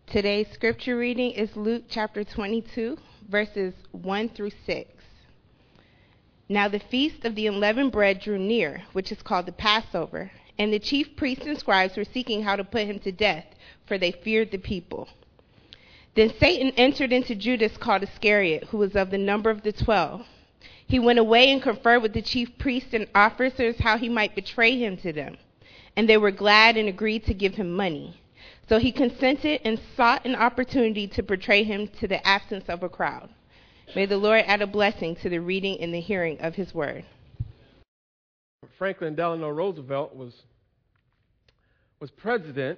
Today's scripture reading is Luke chapter 22, verses 1 through 6. Now the feast of the unleavened bread drew near, which is called the Passover, and the chief priests and scribes were seeking how to put him to death, for they feared the people. Then Satan entered into Judas called Iscariot, who was of the number of the 12. He went away and conferred with the chief priests and officers how he might betray him to them. And they were glad and agreed to give him money. So he consented and sought an opportunity to betray him to the absence of a crowd. May the Lord add a blessing to the reading and the hearing of his word. Franklin Delano Roosevelt was president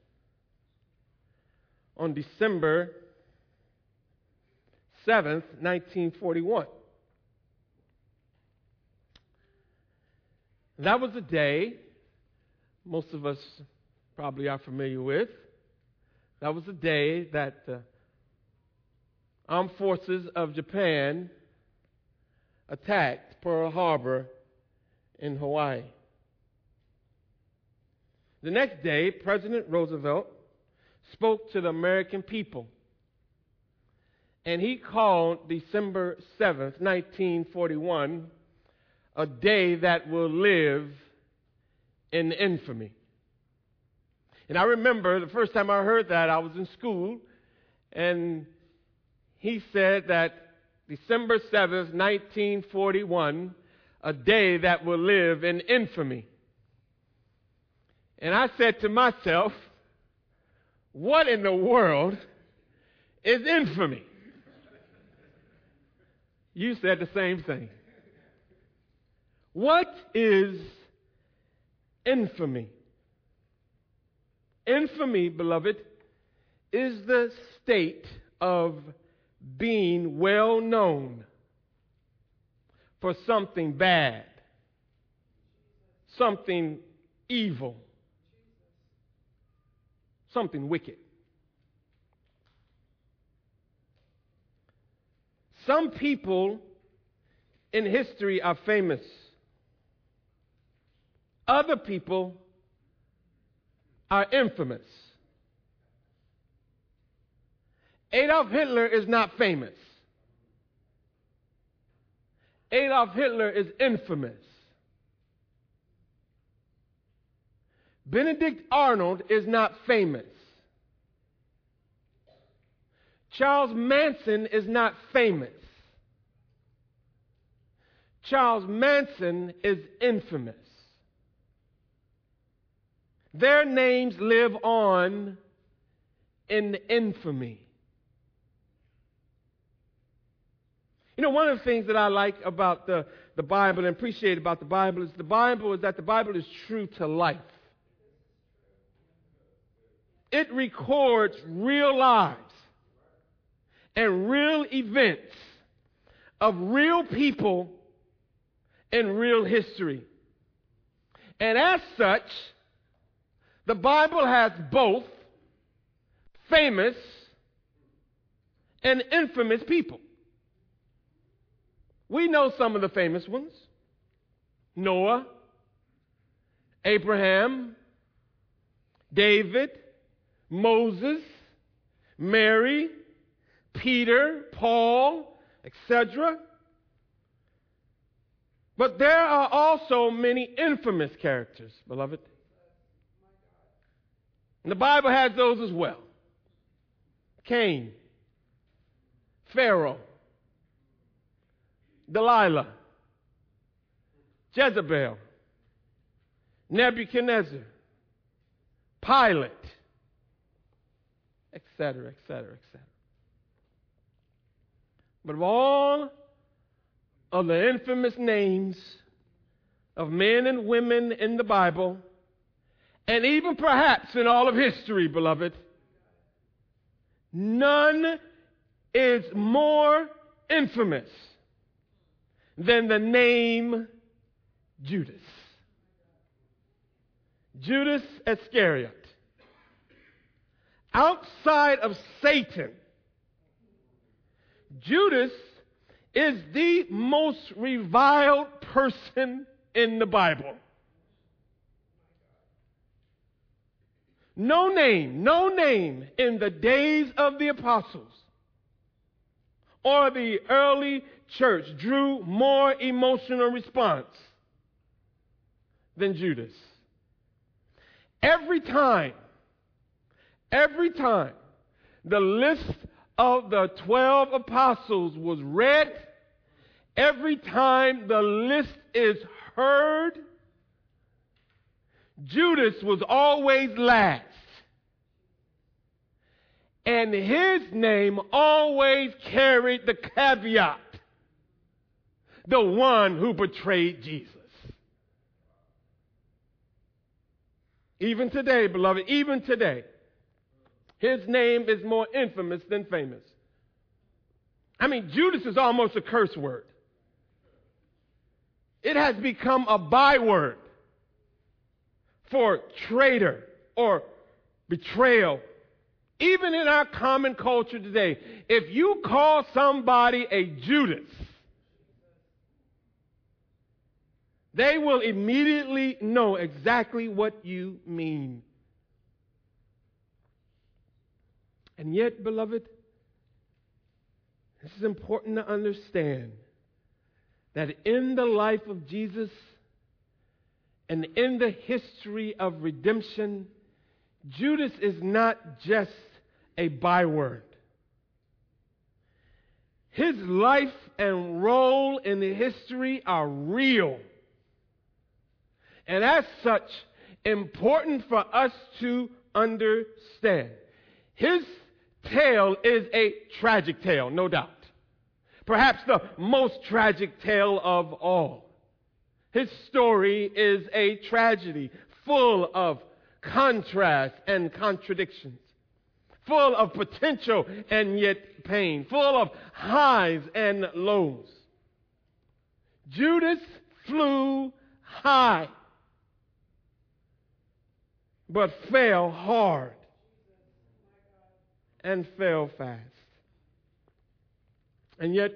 on December 7th, 1941. That was a day most of us probably are familiar with. That was the day that the armed forces of Japan attacked Pearl Harbor in Hawaii. The next day, President Roosevelt spoke to the American people, and he called December 7th, 1941, a day that will live in infamy. And I remember the first time I heard that, I was in school, and he said that December 7th, 1941, a day that will live in infamy. And I said to myself, what in the world is infamy? You said the same thing. What is infamy? Infamy, beloved, is the state of being well known for something bad, something evil, something wicked. Some people in history are famous. Other people are infamous. Adolf Hitler is not famous. Adolf Hitler is infamous. Benedict Arnold is not famous. Charles Manson is not famous. Charles Manson is infamous. Their names live on in infamy. You know, one of the things that I like about the Bible and appreciate about the Bible is that the Bible is true to life. It records real lives and real events of real people in real history. And as such, the Bible has both famous and infamous people. We know some of the famous ones: Noah, Abraham, David, Moses, Mary, Peter, Paul, etc. But there are also many infamous characters, beloved. And the Bible has those as well. Cain, Pharaoh, Delilah, Jezebel, Nebuchadnezzar, Pilate, etc., etc., etc. But of all of the infamous names of men and women in the Bible, and even perhaps in all of history, beloved, none is more infamous than the name Judas. Judas Iscariot. Outside of Satan, Judas is the most reviled person in the Bible. No name in the days of the apostles or the early church drew more emotional response than Judas. Every time the list of the 12 apostles was read, every time the list is heard, Judas was always last. And his name always carried the caveat, the one who betrayed Jesus. Even today, beloved, even today, his name is more infamous than famous. I mean, Judas is almost a curse word. It has become a byword for traitor or betrayal. Even in our common culture today, if you call somebody a Judas, they will immediately know exactly what you mean. And yet, beloved, this is important to understand that in the life of Jesus and in the history of redemption, Judas is not just a byword. His life and role in the history are real. And as such, important for us to understand. His tale is a tragic tale, no doubt. Perhaps the most tragic tale of all. His story is a tragedy full of contrast and contradictions, full of potential and yet pain, full of highs and lows. Judas flew high, but fell hard and fell fast. And yet,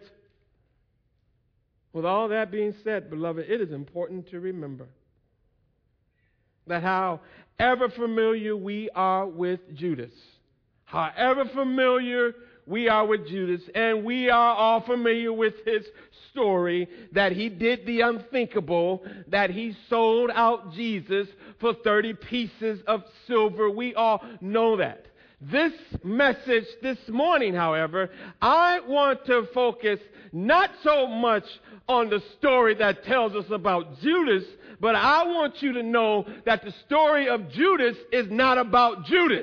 with all that being said, beloved, it is important to remember that however familiar we are with Judas, however familiar we are with Judas, and we are all familiar with his story, that he did the unthinkable, that he sold out Jesus for 30 pieces of silver. We all know that. This message this morning, however, I want to focus not so much on the story that tells us about Judas, but I want you to know that the story of Judas is not about Judas.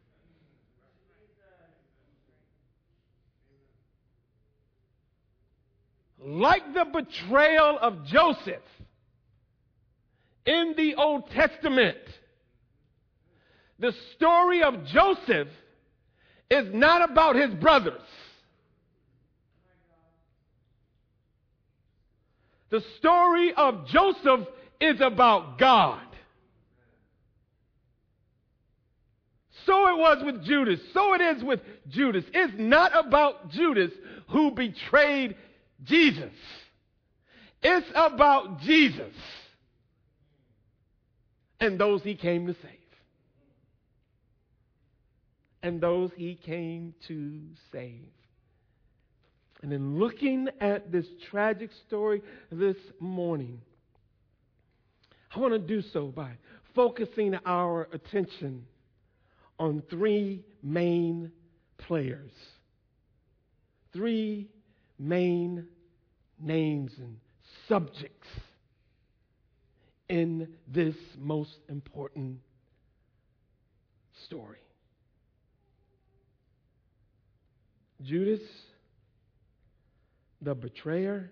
Like the betrayal of Joseph in the Old Testament, the story of Joseph is not about his brothers. The story of Joseph is about God. So it was with Judas. So it is with Judas. It's not about Judas who betrayed Jesus. It's about Jesus and those he came to save. And those he came to save. And in looking at this tragic story this morning, I want to do so by focusing our attention on three main players. Three main names and subjects in this most important story. Judas, the betrayer,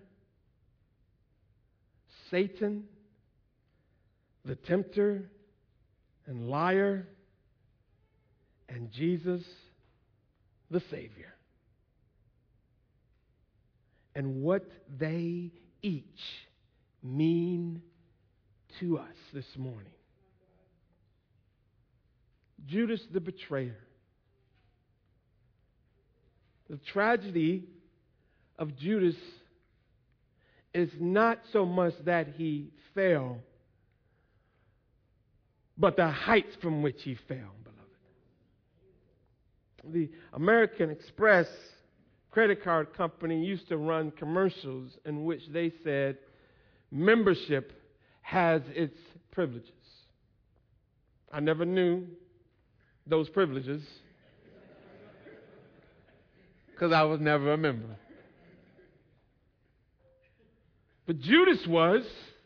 Satan, the tempter and liar, and Jesus, the Savior. And what they each mean to us this morning. Judas, the betrayer. The tragedy of Judas is not so much that he fell, but the heights from which he fell, beloved. The American Express credit card company used to run commercials in which they said membership has its privileges. I never knew those privileges because I was never a member. But Judas was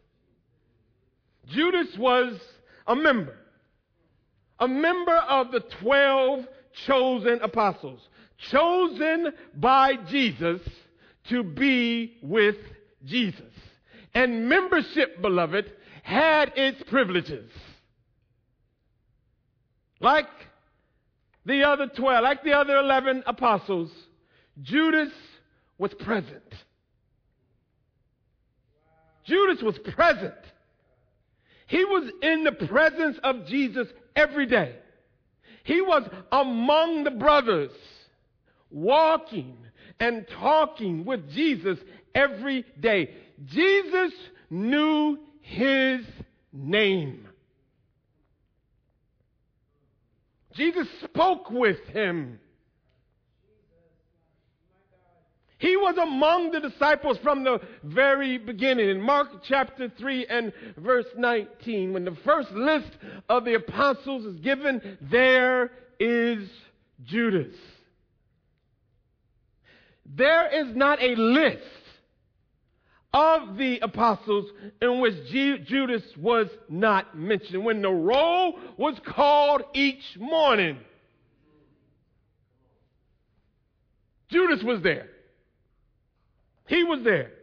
a member of the 12 chosen apostles, chosen by Jesus to be with Jesus. And membership, beloved, had its privileges. Like the other 12, like the other 11 apostles, Judas was present. Judas was present. He was in the presence of Jesus every day. He was among the brothers, walking and talking with Jesus every day. Jesus knew his name. Jesus spoke with him. He was among the disciples from the very beginning. In Mark chapter 3 and verse 19, when the first list of the apostles is given, there is Judas. There is not a list of the apostles in which Judas was not mentioned. When the roll was called each morning, Judas was there. He was there.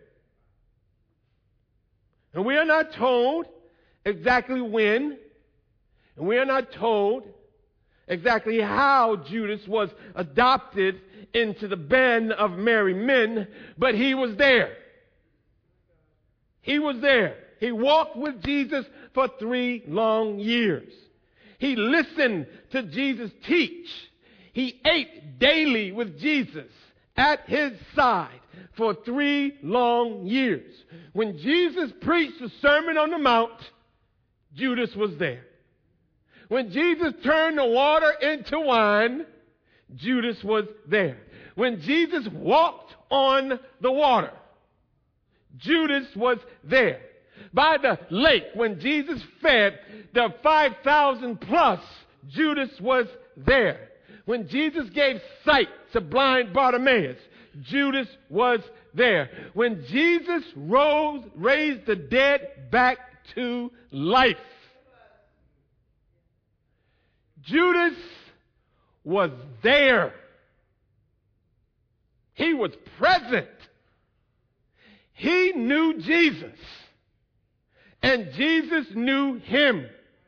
And we are not told exactly when, and we are not told exactly how Judas was adopted into the band of merry men, but he was there. He was there. He walked with Jesus for 3 long years. He listened to Jesus teach. He ate daily with Jesus at his side for 3 long years. When Jesus preached the Sermon on the Mount, Judas was there. When Jesus turned the water into wine, Judas was there. When Jesus walked on the water, Judas was there. By the lake, when Jesus fed the 5,000 plus, Judas was there. When Jesus gave sight to blind Bartimaeus, Judas was there. When Jesus raised the dead back to life, Judas was there. He was present. He knew Jesus, and Jesus knew him.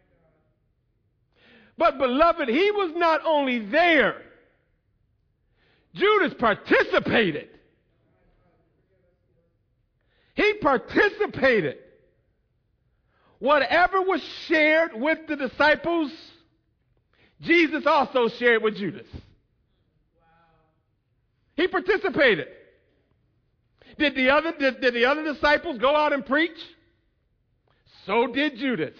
But beloved, he was not only there. Judas participated. He participated. Whatever was shared with the disciples, Jesus also shared with Judas. He participated. Did the other disciples go out and preach? So did Judas.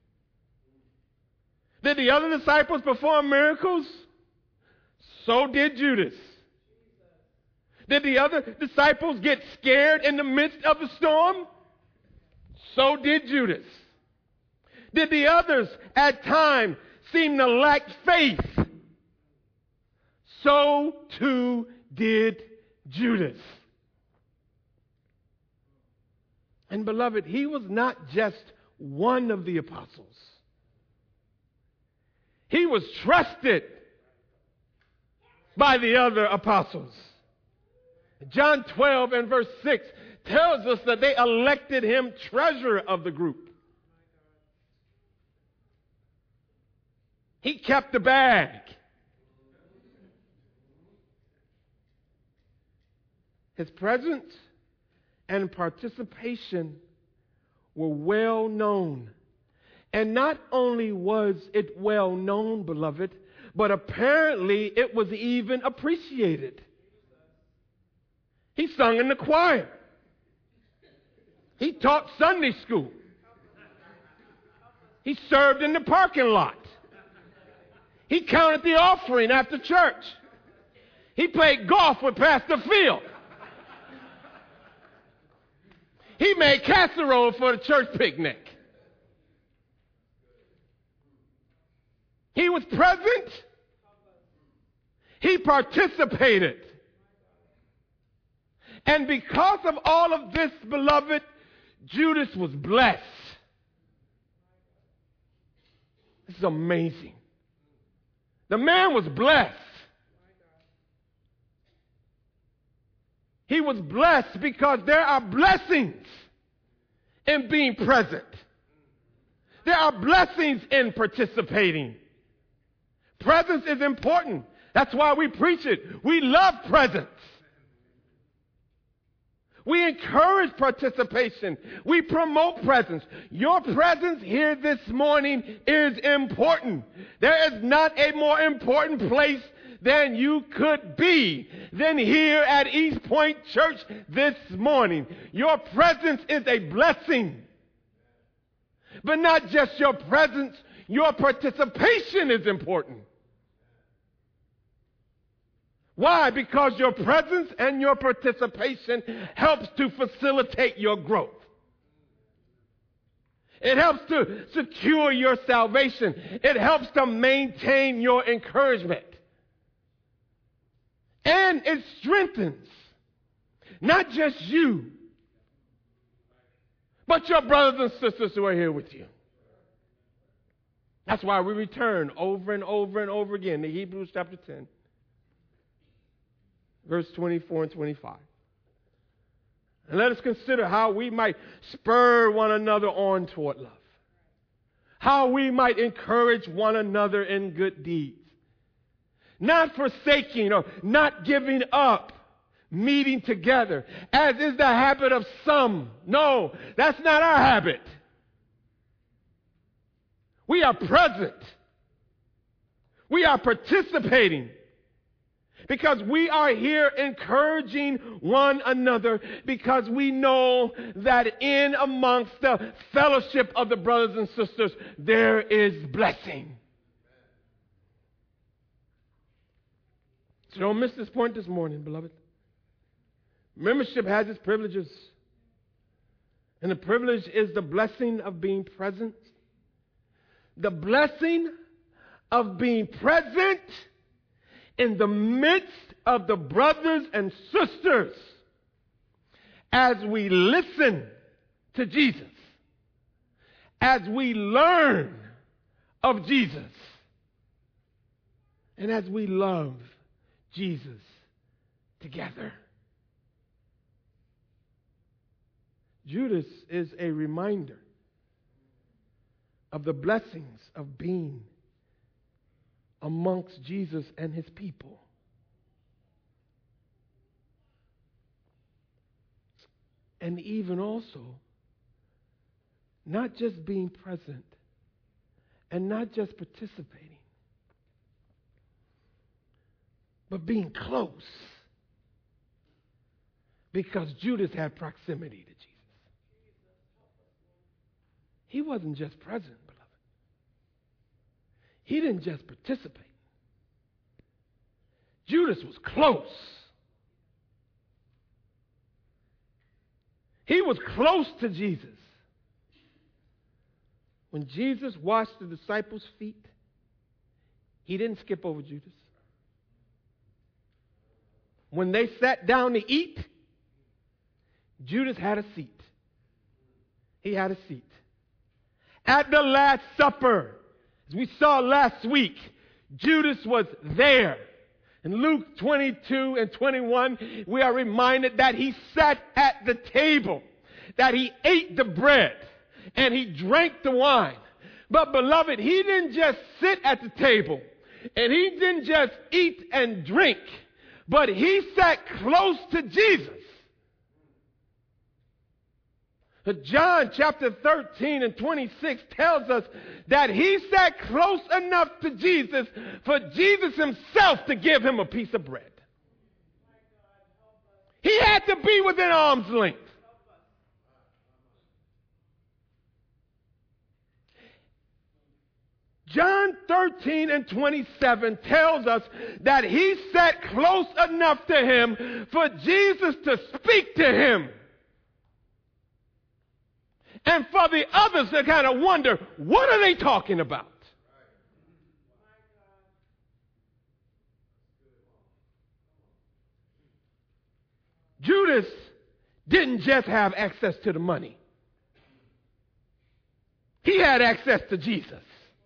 Did the other disciples perform miracles? So did Judas. Did the other disciples get scared in the midst of the storm? So did Judas. Did the others at times seem to lack faith? So too did Judas. And beloved, he was not just one of the apostles. He was trusted by the other apostles. John 12 and verse 6 tells us that they elected him treasurer of the group. He kept the bag. His presence and participation were well known. And not only was it well known, beloved, but apparently it was even appreciated. He sung in the choir. He taught Sunday school. He served in the parking lot. He counted the offering after church. He played golf with Pastor Phil. He made casserole for the church picnic. He was present. He participated. And because of all of this, beloved, Judas was blessed. This is amazing. The man was blessed. He was blessed because there are blessings in being present. There are blessings in participating. Presence is important. That's why we preach it. We love presence. We encourage participation. We promote presence. Your presence here this morning is important. There is not a more important place than you could be than here at East Point Church this morning. Your presence is a blessing. But not just your presence, your participation is important. Why? Because your presence and your participation helps to facilitate your growth. It helps to secure your salvation. It helps to maintain your encouragement. And it strengthens not just you, but your brothers and sisters who are here with you. That's why we return over and over and over again to Hebrews chapter 10. Verse 24 and 25. And let us consider how we might spur one another on toward love. How we might encourage one another in good deeds. Not forsaking or not giving up meeting together, as is the habit of some. No, that's not our habit. We are present. We are participating. Because we are here encouraging one another, because we know that in amongst the fellowship of the brothers and sisters, there is blessing. So don't miss this point this morning, beloved. Membership has its privileges. And the privilege is the blessing of being present. The blessing of being present in the midst of the brothers and sisters as we listen to Jesus, as we learn of Jesus, and as we love Jesus together. Judas is a reminder of the blessings of being amongst Jesus and his people. And even also, not just being present and not just participating, but being close. Because Judas had proximity to Jesus. He wasn't just present, beloved. He didn't just participate. Judas was close. He was close to Jesus. When Jesus washed the disciples' feet, he didn't skip over Judas. When they sat down to eat, Judas had a seat. He had a seat. At the Last Supper, as we saw last week, Judas was there. In Luke 22 and 21, we are reminded that he sat at the table, that he ate the bread, and he drank the wine. But beloved, he didn't just sit at the table, and he didn't just eat and drink, but he sat close to Jesus. John chapter 13 and 26 tells us that he sat close enough to Jesus for Jesus himself to give him a piece of bread. He had to be within arm's length. John 13 and 27 tells us that he sat close enough to him for Jesus to speak to him. And for the others to kind of wonder, what are they talking about? Judas didn't just have access to the money. He had access to Jesus.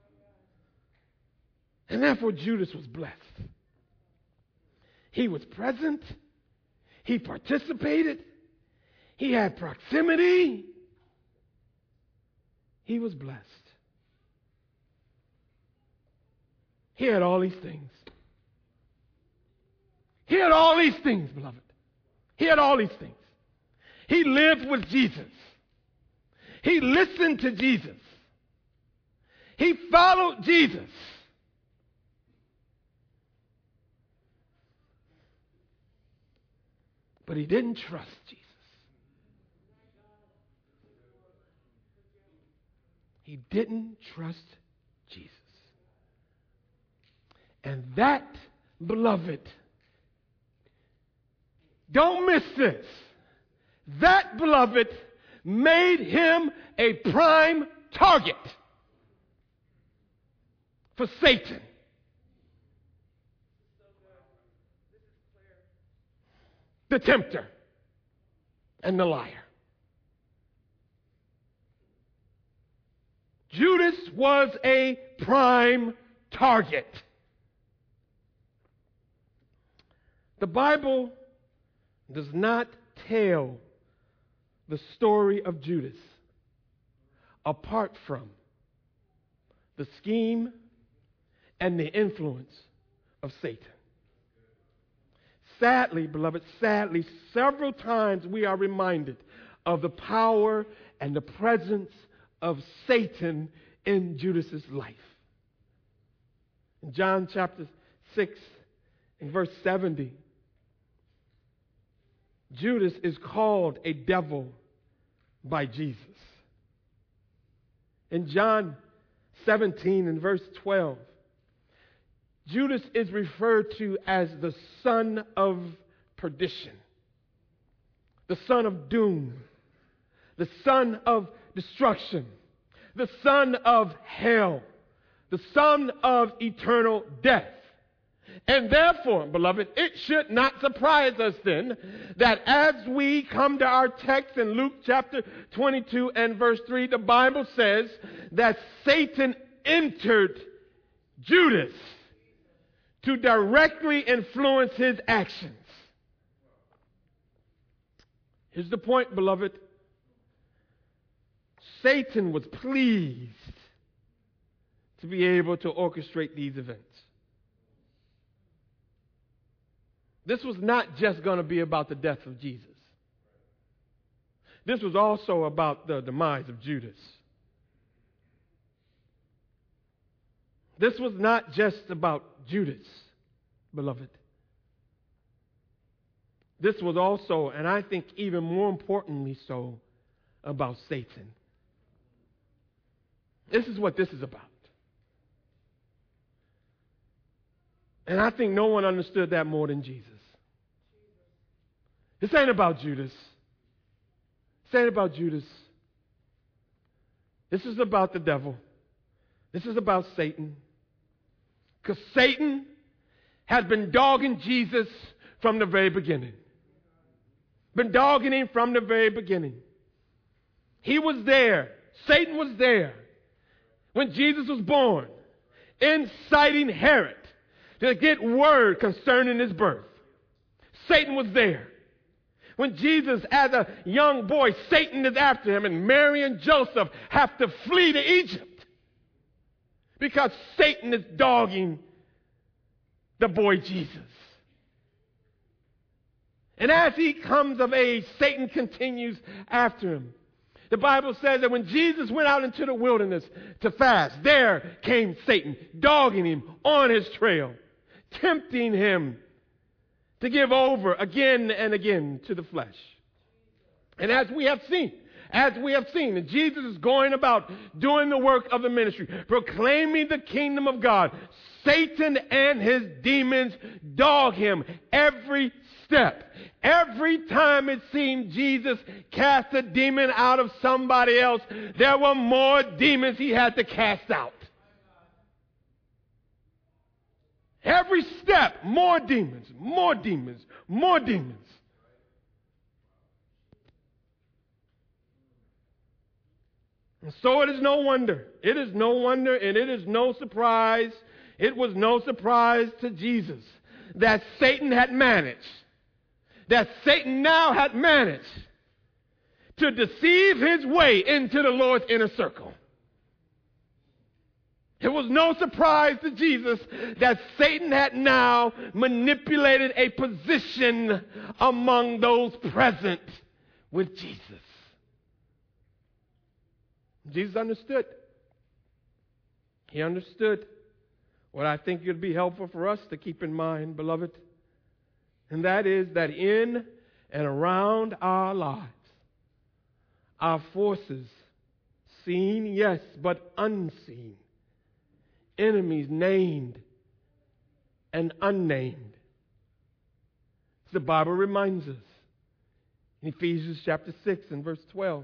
And therefore Judas was blessed. He was present. He participated. He had proximity. He was blessed. He had all these things. He had all these things, beloved. He had all these things. He lived with Jesus. He listened to Jesus. He followed Jesus. But he didn't trust Jesus. He didn't trust Jesus. And that, beloved, don't miss this. That, beloved, made him a prime target for Satan. The tempter and the liar. Judas was a prime target. The Bible does not tell the story of Judas apart from the scheme and the influence of Satan. Sadly, beloved, several times we are reminded of the power and the presence of Satan in Judas's life. In John chapter 6 and verse 70, Judas is called a devil by Jesus. In John 17 and verse 12, Judas is referred to as the son of perdition, the son of doom, the son of destruction, the son of hell, the son of eternal death. And therefore, beloved, it should not surprise us then that as we come to our text in Luke chapter 22 and verse 3, the Bible says that Satan entered Judas to directly influence his actions. Here's the point, beloved. Satan was pleased to be able to orchestrate these events. This was not just going to be about the death of Jesus. This was also about the demise of Judas. This was not just about Judas, beloved. This was also, and I think even more importantly so, about Satan. This is what this is about. And I think no one understood that more than Jesus. This ain't about Judas. This ain't about Judas. This is about the devil. This is about Satan. Because Satan had been dogging Jesus from the very beginning. Been dogging him from the very beginning. He was there. Satan was there when Jesus was born, inciting Herod to get word concerning his birth. Satan was there. When Jesus, as a young boy, Satan is after him, and Mary and Joseph have to flee to Egypt because Satan is dogging the boy Jesus. And as he comes of age, Satan continues after him. The Bible says that when Jesus went out into the wilderness to fast, there came Satan, dogging him on his trail, tempting him to give over again and again to the flesh. And as we have seen, As we have seen, that Jesus is going about doing the work of the ministry, proclaiming the kingdom of God. Satan and his demons dog him every step. Every time it seemed Jesus cast a demon out of somebody else, there were more demons he had to cast out. Every step, more demons, more demons, more demons. And so it is no wonder. It is no wonder and it is no surprise. It was no surprise to Jesus that Satan had managed, that Satan now had managed to deceive his way into the Lord's inner circle. It was no surprise to Jesus that Satan had now manipulated a position among those present with Jesus. Jesus understood. He understood what I think would be helpful for us to keep in mind, beloved, and that is that in and around our lives, our forces, seen, yes, but unseen, enemies named and unnamed. As the Bible reminds us in Ephesians chapter 6 and verse 12.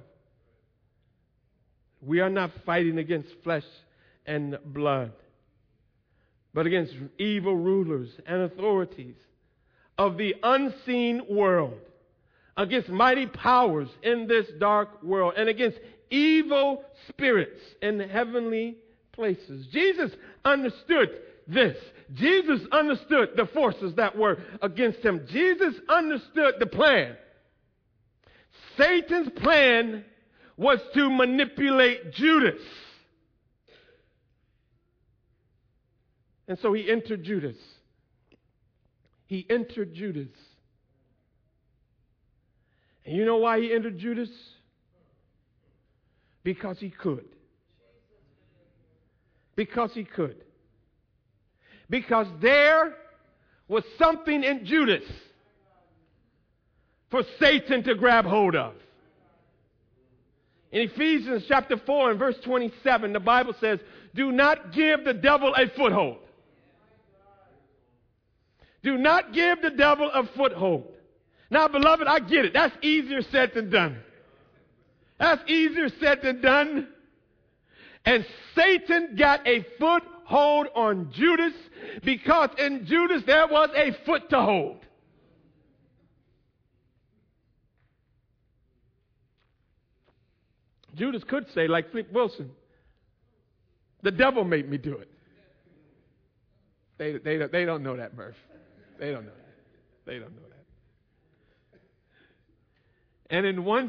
We are not fighting against flesh and blood, but against evil rulers and authorities of the unseen world, against mighty powers in this dark world, and against evil spirits in heavenly places. Jesus understood this. Jesus understood the forces that were against him. Jesus understood the plan. Satan's plan was to manipulate Judas. And so he entered Judas. He entered Judas. And you know why he entered Judas? Because he could. Because he could. Because there was something in Judas for Satan to grab hold of. In Ephesians chapter 4 and verse 27, the Bible says, do not give the devil a foothold. Do not give the devil a foothold. Now, beloved, I get it. That's easier said than done. That's easier said than done. And Satan got a foothold on Judas because in Judas there was a foot to hold. Judas could say, like Flip Wilson, the devil made me do it. They don't know that, Murph. They don't know that. They don't know that. And in one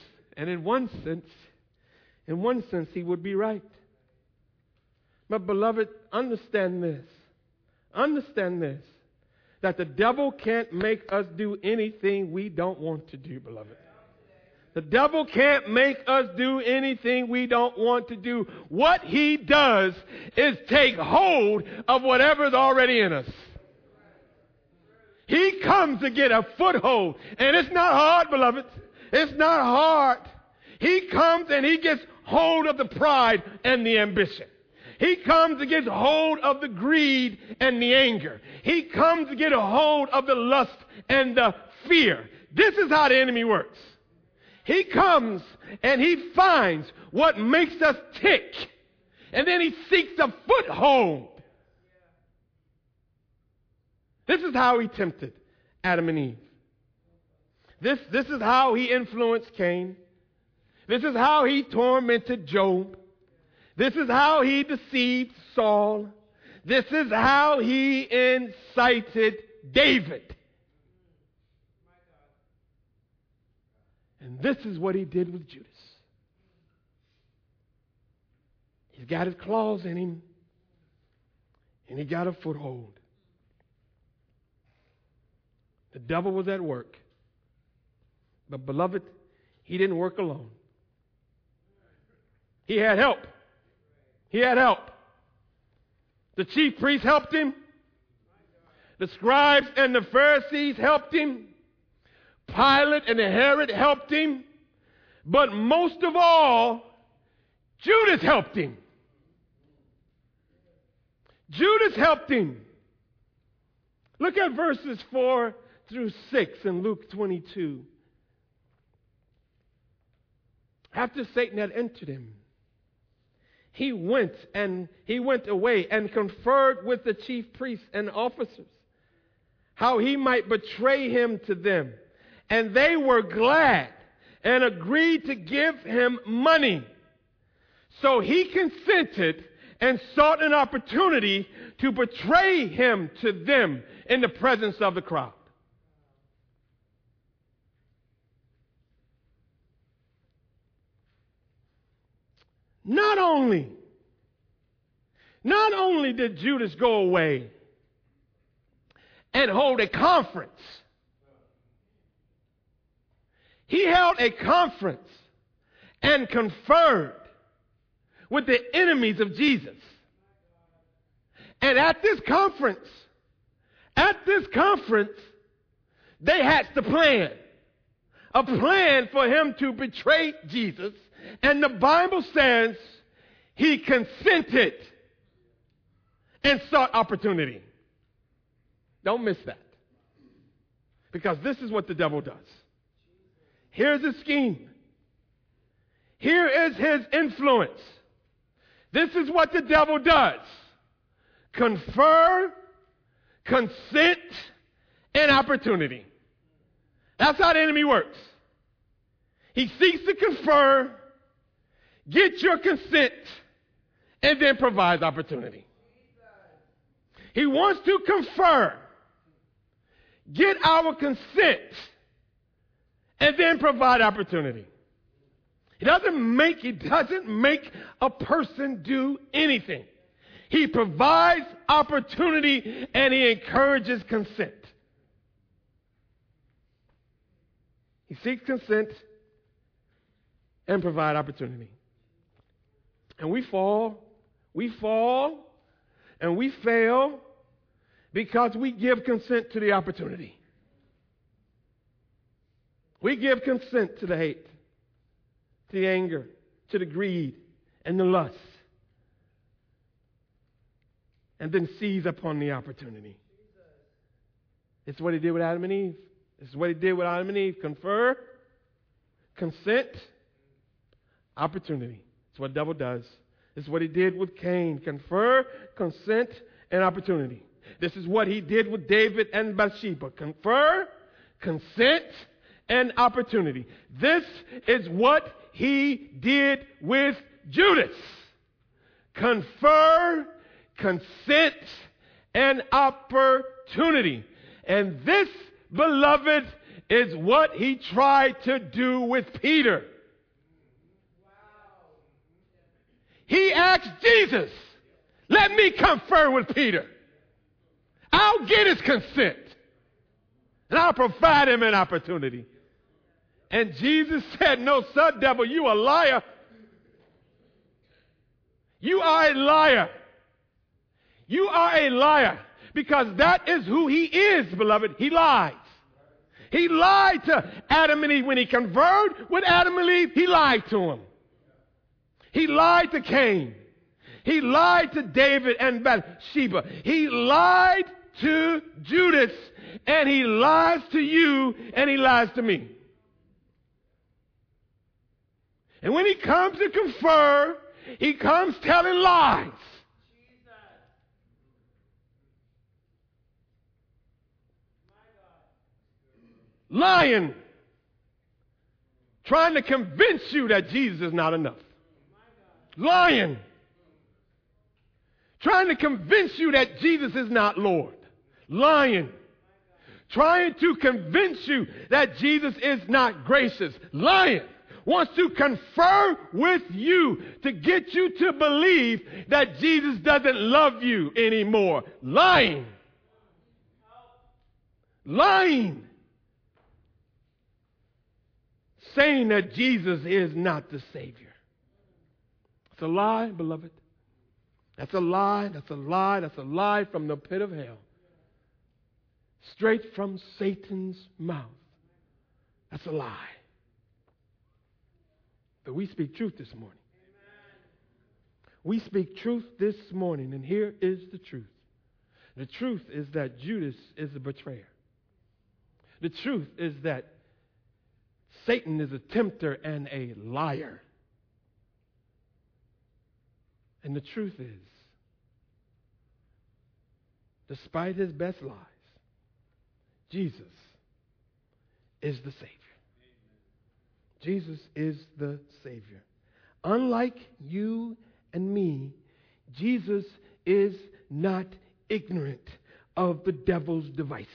sense, he would be right. But beloved, understand this. Understand this. That the devil can't make us do anything we don't want to do, beloved. The devil can't make us do anything we don't want to do. What he does is take hold of whatever's already in us. He comes to get a foothold. And it's not hard, beloved. It's not hard. He comes and he gets hold of the pride and the ambition. He comes to get hold of the greed and the anger. He comes to get a hold of the lust and the fear. This is how the enemy works. He comes and he finds what makes us tick. And then he seeks a foothold. This is how he tempted Adam and Eve. This is how he influenced Cain. This is how he tormented Job. This is how he deceived Saul. This is how he incited David. And this is what he did with Judas. He's got his claws in him, and he got a foothold. The devil was at work. But beloved, he didn't work alone. He had help. He had help. The chief priests helped him. The scribes and the Pharisees helped him. Pilate and Herod helped him. But most of all, Judas helped him. Judas helped him. Look at verses 4 through 6 in Luke 22. After Satan had entered him, he went away and conferred with the chief priests and officers how he might betray him to them. And they were glad and agreed to give him money. So he consented and sought an opportunity to betray him to them in the presence of the crowd. Not only did Judas go away and hold a conference, he held a conference and conferred with the enemies of Jesus. And at this conference, they hatched a plan for him to betray Jesus. And the Bible says he consented and sought opportunity. Don't miss that. Because this is what the devil does. Here's his scheme. Here is his influence. This is what the devil does. Confer, consent, and opportunity. That's how the enemy works. He seeks to confer, get your consent, and then provides opportunity. He wants to confer, get our consent, and then provide opportunity. He doesn't make a person do anything. He provides opportunity and he encourages consent. He seeks consent and provide opportunity. And we fall, and we fail because we give consent to the opportunity. We give consent to the hate, to the anger, to the greed, and the lust. And then seize upon the opportunity. It's what he did with Adam and Eve. This is what he did with Adam and Eve. Confer, consent, opportunity. It's what the devil does. This is what he did with Cain. Confer, consent, and opportunity. This is what he did with David and Bathsheba. Confer, consent, and opportunity. This is what he did with Judas. Confer, consent, and opportunity. And this, beloved, is what he tried to do with Peter. He asked Jesus, let me confer with Peter. I'll get his consent. And I'll provide him an opportunity. And Jesus said, no, son, devil, you a liar. You are a liar. You are a liar. Because that is who he is, beloved. He lies. He lied to Adam and Eve. When he conferred with Adam and Eve, he lied to them. He lied to Cain. He lied to David and Bathsheba. He lied to Judas. And he lies to you and he lies to me. And when he comes to confer, he comes telling lies. Lying. Trying to convince you that Jesus is not enough. Lying. Trying to convince you that Jesus is not Lord. Lying. Trying to convince you that Jesus is not gracious. Lying. Wants to confer with you to get you to believe that Jesus doesn't love you anymore. Lying. Lying. Saying that Jesus is not the Savior. It's a lie, beloved. That's a lie. That's a lie. That's a lie from the pit of hell. Straight from Satan's mouth. That's a lie. But we speak truth this morning. We speak truth this morning, and here is the truth. The truth is that Judas is a betrayer. The truth is that Satan is a tempter and a liar. And the truth is, despite his best lies, Jesus is the Savior. Jesus is the Savior. Unlike you and me, Jesus is not ignorant of the devil's devices.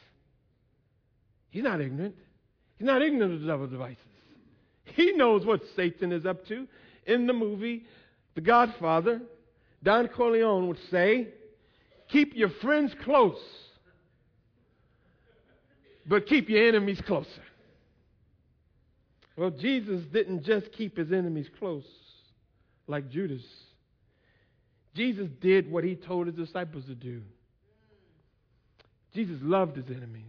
He's not ignorant. He's not ignorant of the devil's devices. He knows what Satan is up to. In the movie The Godfather, Don Corleone would say, keep your friends close, but keep your enemies closer. Well, Jesus didn't just keep his enemies close like Judas. Jesus did what he told his disciples to do. Jesus loved his enemies.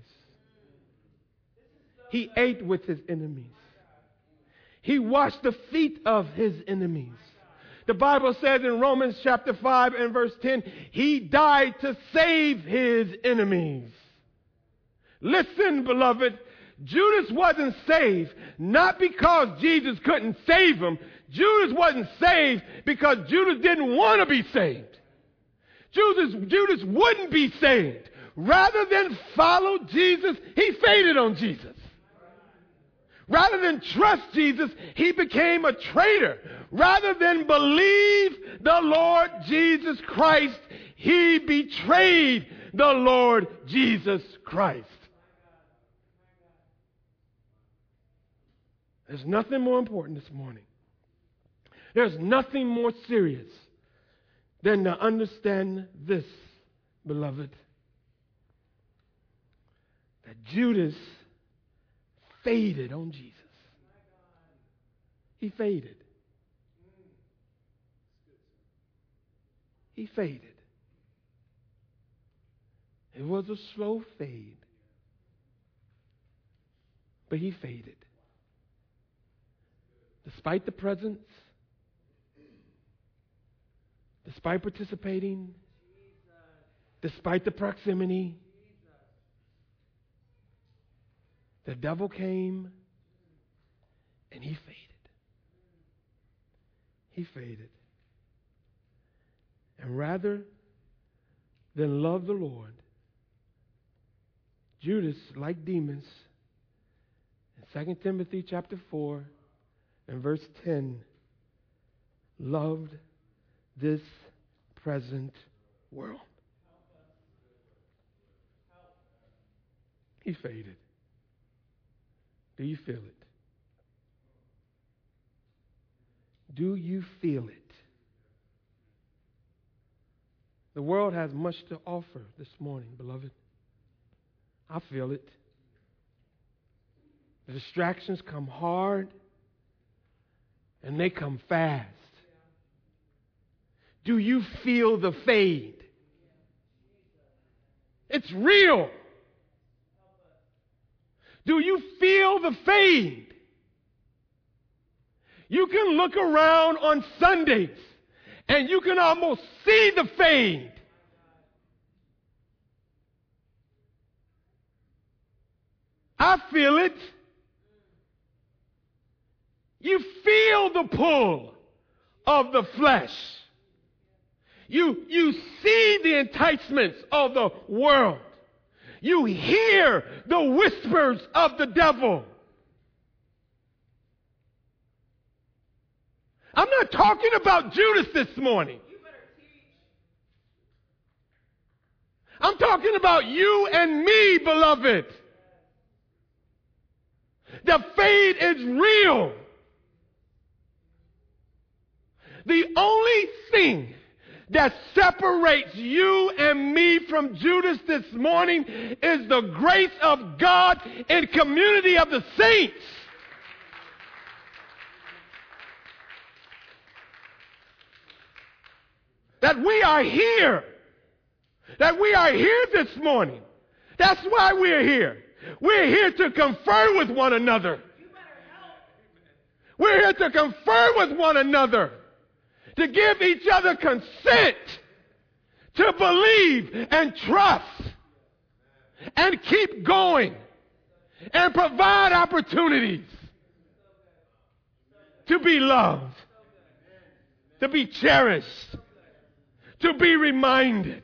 He ate with his enemies. He washed the feet of his enemies. The Bible says in Romans chapter 5 and verse 10, he died to save his enemies. Listen, beloved, Judas wasn't saved not because Jesus couldn't save him. Judas wasn't saved because Judas didn't want to be saved. Judas wouldn't be saved. Rather than follow Jesus, he faded on Jesus. Rather than trust Jesus, he became a traitor. Rather than believe the Lord Jesus Christ, he betrayed the Lord Jesus Christ. There's nothing more important this morning. There's nothing more serious than to understand this, beloved, that Judas faded on Jesus. He faded. He faded. It was a slow fade, but he faded. Despite the presence, despite participating, despite the proximity, the devil came and he faded. He faded. And rather than love the Lord, Judas, like Demas, in 2 Timothy chapter 4 and verse 10, loved this present world. He faded. Do you feel it? Do you feel it? The world has much to offer this morning, beloved. I feel it. The distractions come hard and they come fast. Do you feel the fade? It's real. Do you feel the fade? You can look around on Sundays and you can almost see the fade. I feel it. You feel the pull of the flesh. You see the enticements of the world. You hear the whispers of the devil. I'm not talking about Judas this morning. I'm talking about you and me, beloved. The fade is real. The only thing that separates you and me from Judas this morning is the grace of God in community of the saints. That we are here. That we are here this morning. That's why we're here. We're here to confer with one another. We're here to confer with one another, to give each other consent, to believe and trust, and keep going, and provide opportunities to be loved, to be cherished, to be reminded.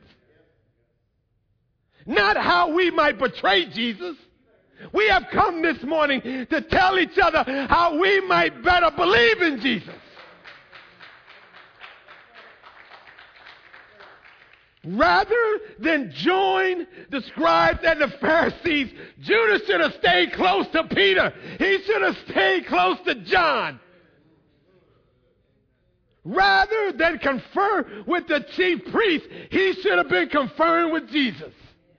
Not how we might betray Jesus. We have come this morning to tell each other how we might better believe in Jesus. Rather than join the scribes and the Pharisees, Judas should have stayed close to Peter. He should have stayed close to John. Rather than confer with the chief priest, he should have been conferring with Jesus.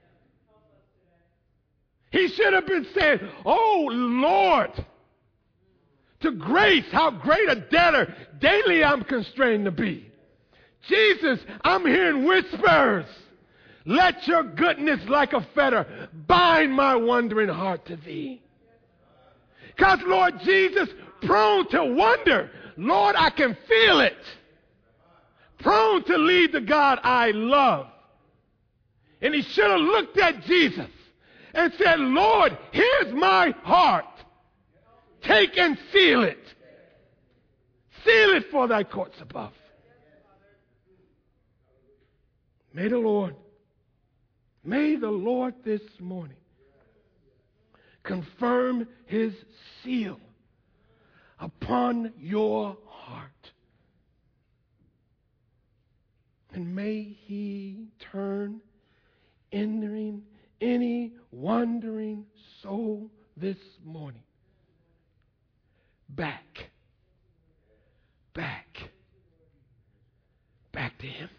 He should have been saying, "Oh, Lord, to grace, how great a debtor daily I'm constrained to be. Jesus, I'm hearing whispers. Let your goodness like a fetter bind my wandering heart to thee." Because, Lord Jesus, prone to wonder, Lord, I can feel it. Prone to leave the God I love. And he should have looked at Jesus and said, "Lord, here's my heart. Take and seal it. Seal it for thy courts above." May the Lord this morning confirm his seal upon your heart. And may he turn entering any wandering soul this morning back to him.